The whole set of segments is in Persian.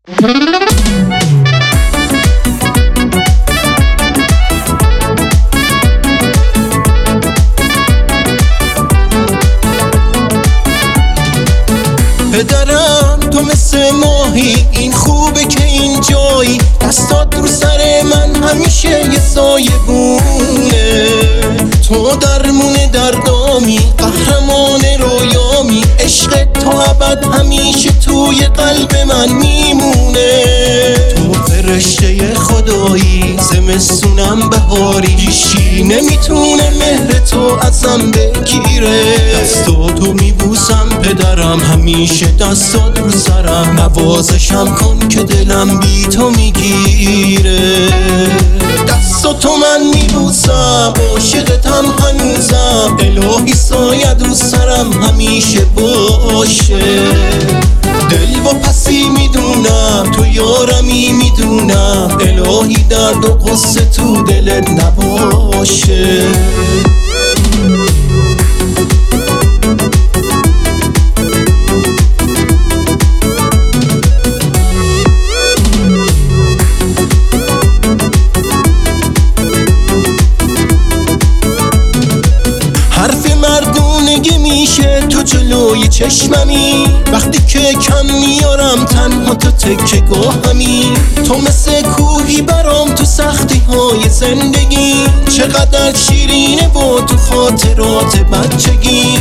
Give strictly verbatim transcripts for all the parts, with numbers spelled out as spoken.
پدرم تو مثل ماهی، این خوبه که این جایی، دستات رو سر من همیشه یه سایه بونه. تو درمون دردامی، قهرمان رویامی، عشق تو ابد همیشه توی قلب من میمونه. تو فرشته خدایی، زمستونم بهاری، هیچی نمیتونه مهر تو ازم بگیره. دستاتو تو میبوسم پدرم، همیشه دستات رو سرم، نوازشم کن که دلم بی تو میگیره. دستاتو من میبوسم، عاشقتم هنوزم، الهی سایه رو سرم همیشه باشه. دل و پسی میدونم تو یارمی میدونم، الهی درد و قصه تو دلت نباشه. مردونگی میشه تو جلوی چشممی، وقتی که کم میارم تنها تو تکه گاهمی. تو مثل کوهی برام تو سختی های زندگی، چقدر شیرینه با تو خاطرات بچگی.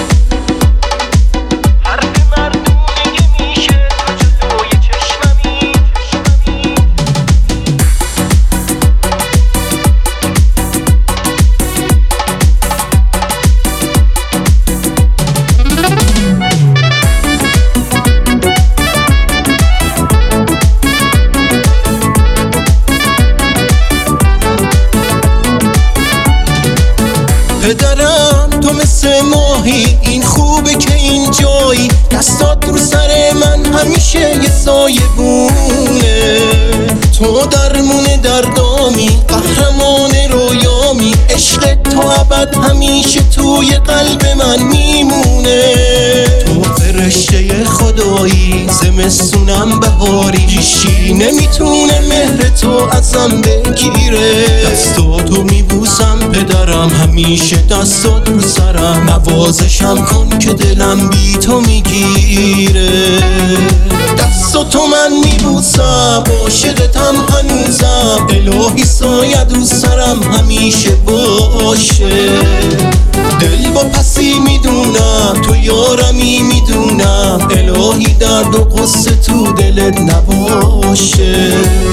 پدرم تو مثل ماهی، این خوبه که این جایی، دستات رو سر من همیشه یه سایه بونه. تو درمون دردامی، قهرمان رویامی، عشق تو ابد همیشه توی قلب من میمونه. تو فرشته خدایی، زمستونم بهاری، هیچی نمیتونه مهر تو ازم بگیره. دستاتو میبوسم پدرم، همیشه دستات رو سرم، نوازشم کن که دلم بی تو میگیره. دستاتو من میبوسم، عاشقتم هنوزم، الهی سایه رو سرم همیشه باشه. دل با پسی میدونم تو یارمی میدونم، الهی درد و قصه تو دلت نباشه.